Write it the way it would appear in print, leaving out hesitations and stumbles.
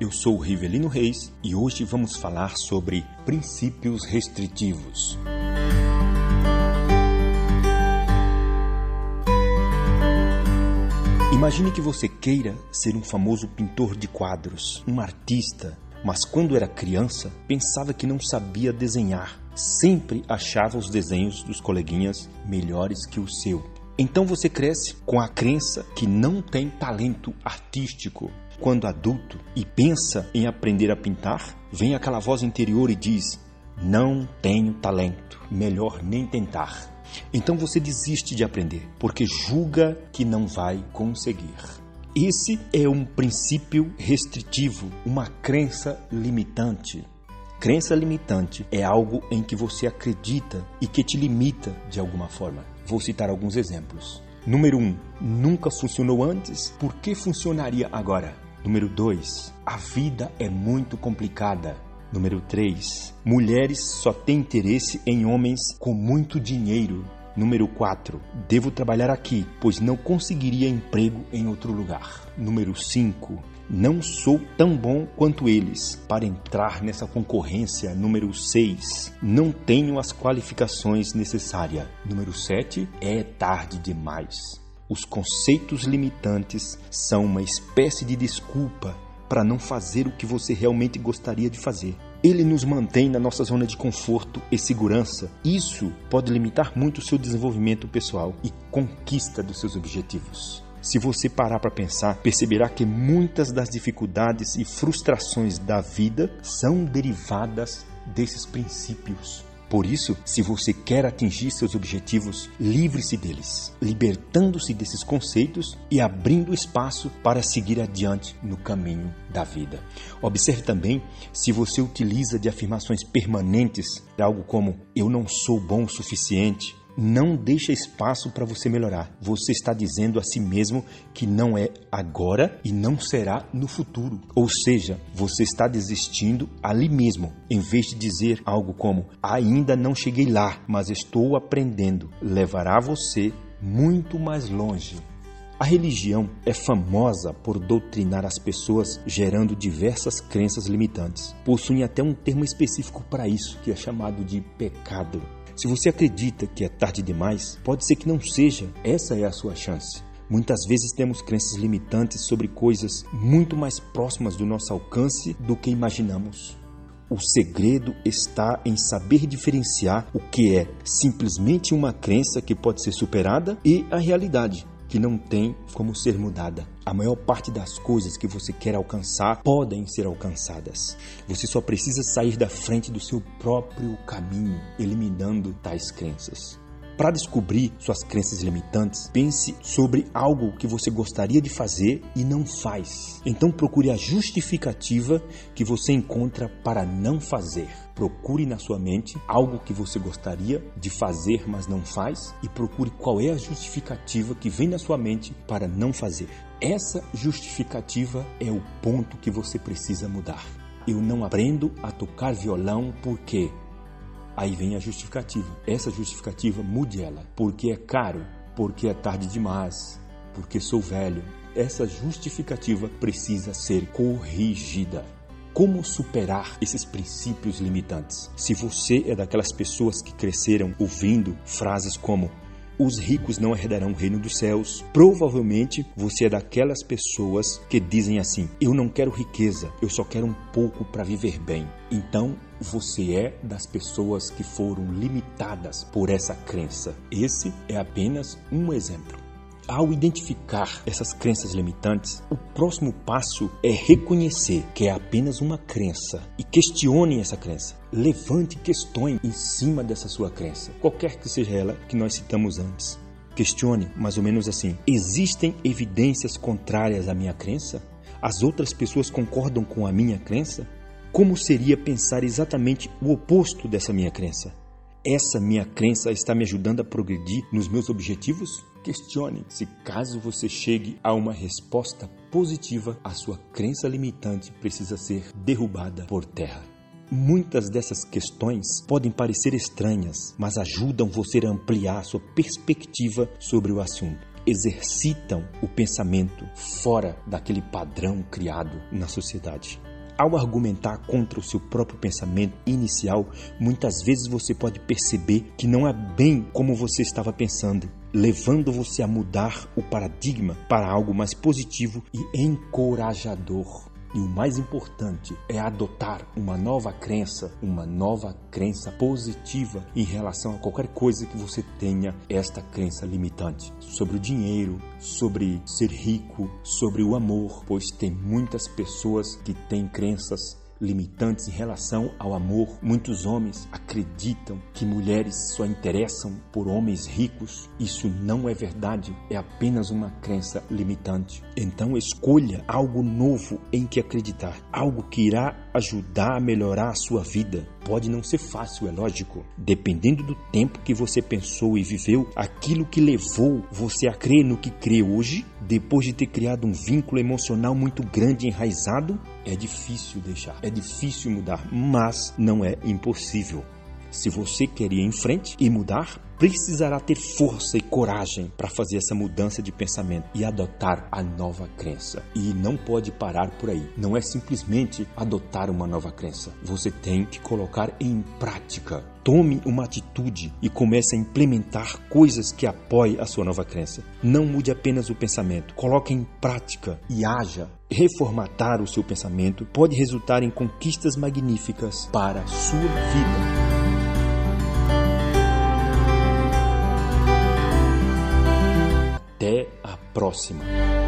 Eu sou o Rivelino Reis e hoje vamos falar sobre princípios restritivos. Imagine que você queira ser um famoso pintor de quadros, um artista, mas quando era criança pensava que não sabia desenhar. Sempre achava os desenhos dos coleguinhas melhores que o seu. Então você cresce com a crença que não tem talento artístico. Quando adulto e pensa em aprender a pintar, vem aquela voz interior e diz: não tenho talento, melhor nem tentar. Então você desiste de aprender, porque julga que não vai conseguir. Esse é um princípio restritivo, uma crença limitante. Crença limitante é algo em que você acredita e que te limita de alguma forma. Vou citar alguns exemplos. Número 1. Nunca funcionou antes, por que funcionaria agora? Número 2. A vida é muito complicada. Número 3. Mulheres só têm interesse em homens com muito dinheiro. Número 4. Devo trabalhar aqui, pois não conseguiria emprego em outro lugar. Número 5. Não sou tão bom quanto eles para entrar nessa concorrência. Número 6. Não tenho as qualificações necessárias. Número 7. É tarde demais. Os conceitos limitantes são uma espécie de desculpa para não fazer o que você realmente gostaria de fazer. Ele nos mantém na nossa zona de conforto e segurança. Isso pode limitar muito o seu desenvolvimento pessoal e conquista dos seus objetivos. Se você parar para pensar, perceberá que muitas das dificuldades e frustrações da vida são derivadas desses princípios. Por isso, se você quer atingir seus objetivos, livre-se deles, libertando-se desses conceitos e abrindo espaço para seguir adiante no caminho da vida. Observe também se você utiliza de afirmações permanentes, algo como eu não sou bom o suficiente. Não deixa espaço para você melhorar. Você está dizendo a si mesmo que não é agora e não será no futuro. Ou seja, você está desistindo ali mesmo, em vez de dizer algo como ainda não cheguei lá, mas estou aprendendo. Levará você muito mais longe. A religião é famosa por doutrinar as pessoas, gerando diversas crenças limitantes. Possuem até um termo específico para isso, que é chamado de pecado. Se você acredita que é tarde demais, pode ser que não seja. Essa é a sua chance. Muitas vezes temos crenças limitantes sobre coisas muito mais próximas do nosso alcance do que imaginamos. O segredo está em saber diferenciar o que é simplesmente uma crença que pode ser superada e a realidade, que não tem como ser mudada. A maior parte das coisas que você quer alcançar podem ser alcançadas. Você só precisa sair da frente do seu próprio caminho, eliminando tais crenças. Para descobrir suas crenças limitantes, pense sobre algo que você gostaria de fazer e não faz. Então procure a justificativa que você encontra para não fazer. Procure na sua mente algo que você gostaria de fazer, mas não faz, e procure qual é a justificativa que vem na sua mente para não fazer. Essa justificativa é o ponto que você precisa mudar. Eu não aprendo a tocar violão porque... Aí vem a justificativa. Essa justificativa, mude ela. Porque é caro, porque é tarde demais, porque sou velho. Essa justificativa precisa ser corrigida. Como superar esses princípios limitantes? Se você é daquelas pessoas que cresceram ouvindo frases como os ricos não herdarão o reino dos céus, provavelmente você é daquelas pessoas que dizem assim: eu não quero riqueza, eu só quero um pouco para viver bem. Então, você é das pessoas que foram limitadas por essa crença. Esse é apenas um exemplo. Ao identificar essas crenças limitantes, o próximo passo é reconhecer que é apenas uma crença e questione essa crença. Levante questões em cima dessa sua crença, qualquer que seja ela que nós citamos antes. Questione mais ou menos assim: existem evidências contrárias à minha crença? As outras pessoas concordam com a minha crença? Como seria pensar exatamente o oposto dessa minha crença? Essa minha crença está me ajudando a progredir nos meus objetivos? Questione. Se caso você chegue a uma resposta positiva, a sua crença limitante precisa ser derrubada por terra. Muitas dessas questões podem parecer estranhas, mas ajudam você a ampliar sua perspectiva sobre o assunto. Exercitam o pensamento fora daquele padrão criado na sociedade. Ao argumentar contra o seu próprio pensamento inicial, muitas vezes você pode perceber que não é bem como você estava pensando, levando você a mudar o paradigma para algo mais positivo e encorajador. E o mais importante é adotar uma nova crença positiva em relação a qualquer coisa que você tenha esta crença limitante. Sobre o dinheiro, sobre ser rico, sobre o amor, pois tem muitas pessoas que têm crenças limitantes em relação ao amor. Muitos homens acreditam que mulheres só interessam por homens ricos. Isso não é verdade, é apenas uma crença limitante. Então escolha algo novo em que acreditar, algo que irá ajudar a melhorar a sua vida. Pode não ser fácil, é lógico, dependendo do tempo que você pensou e viveu, aquilo que levou você a crer no que crê hoje, depois de ter criado um vínculo emocional muito grande e enraizado, é difícil deixar, é difícil mudar, mas não é impossível. Se você quer ir em frente e mudar, precisará ter força e coragem para fazer essa mudança de pensamento e adotar a nova crença. E não pode parar por aí. Não é simplesmente adotar uma nova crença. Você tem que colocar em prática. Tome uma atitude e comece a implementar coisas que apoiem a sua nova crença. Não mude apenas o pensamento. Coloque em prática e haja. Reformatar o seu pensamento pode resultar em conquistas magníficas para a sua vida. Até a próxima!